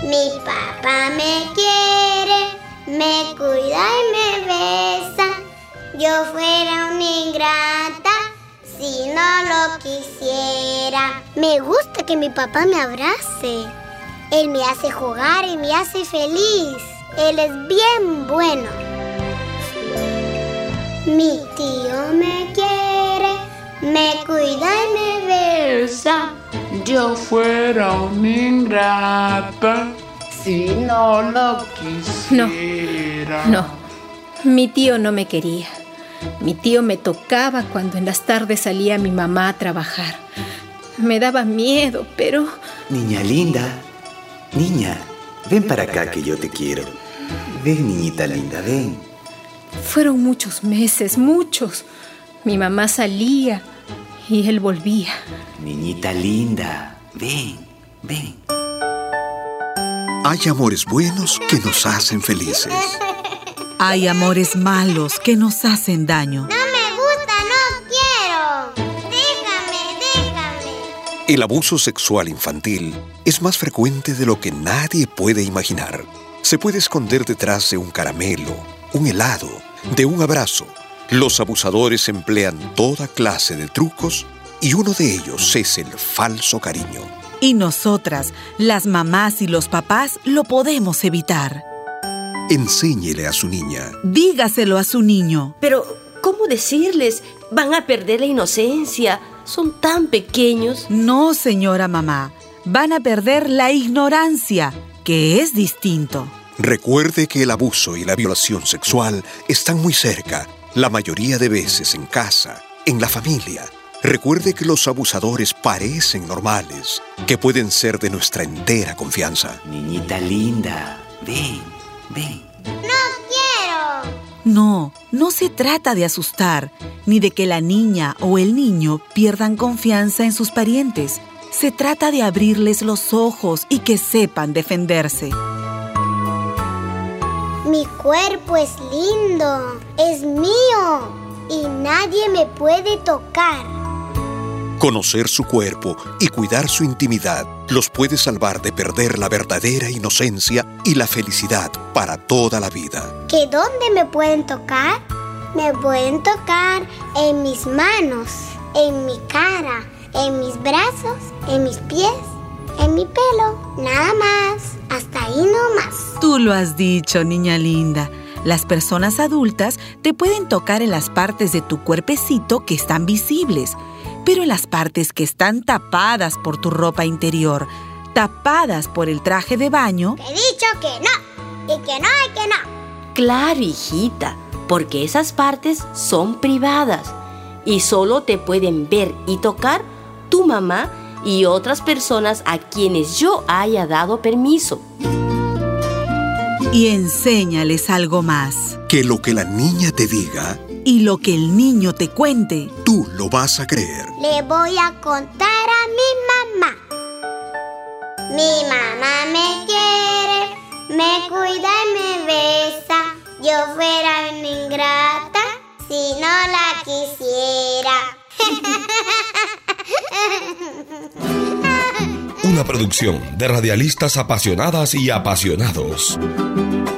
Mi papá me quiere, me cuida y me besa. Yo fuera una ingrata si no lo quisiera. Me gusta que mi papá me abrace. Él me hace jugar y me hace feliz. Él es bien bueno. Mi tío me quiere, me cuida y me besa. Yo fuera una ingrata si no lo quisiera. No, mi tío no me quería. Mi tío me tocaba cuando en las tardes salía mi mamá a trabajar. Me daba miedo, pero... Niña linda, niña, ven para acá que yo te quiero. Ven, niñita linda, ven. Fueron muchos meses, muchos. Mi mamá salía y él volvía. Niñita linda, ven, ven. Hay amores buenos que nos hacen felices. Hay amores malos que nos hacen daño. No me gusta, no quiero. Déjame. El abuso sexual infantil es más frecuente de lo que nadie puede imaginar. Se puede esconder detrás de un caramelo, un helado, de un abrazo. Los abusadores emplean toda clase de trucos y uno de ellos es el falso cariño. Y nosotras, las mamás y los papás, lo podemos evitar. Enséñele a su niña. Dígaselo a su niño. Pero, ¿cómo decirles? Van a perder la inocencia. Son tan pequeños. No, señora mamá. Van a perder la ignorancia, que es distinto. Recuerde que el abuso y la violación sexual están muy cerca, la mayoría de veces en casa, en la familia. Recuerde que los abusadores parecen normales, que pueden ser de nuestra entera confianza. Niñita linda, ven, ven. No quiero. No se trata de asustar, ni de que la niña o el niño pierdan confianza en sus parientes. Se trata de abrirles los ojos y que sepan defenderse. Mi cuerpo es lindo, es mío y nadie me puede tocar. Conocer su cuerpo y cuidar su intimidad los puede salvar de perder la verdadera inocencia y la felicidad para toda la vida. ¿Que dónde me pueden tocar? Me pueden tocar en mis manos, en mi cara, en mis brazos, en mis pies, en mi pelo. Nada más, hasta ahí no más. Tú lo has dicho, niña linda. Las personas adultas te pueden tocar en las partes de tu cuerpecito que están visibles, pero en las partes que están tapadas por tu ropa interior, tapadas por el traje de baño... He dicho que no, y que no, y que no. Claro, hijita, porque esas partes son privadas y solo te pueden ver y tocar tu mamá y otras personas a quienes yo haya dado permiso. Y enséñales algo más. Que lo que la niña te diga y lo que el niño te cuente, tú lo vas a creer. Le voy a contar a mi mamá. Mi mamá me quiere, me cuida y me besa. Yo fuera una ingrata si no la quisiera. Una producción de radialistas apasionadas y apasionados.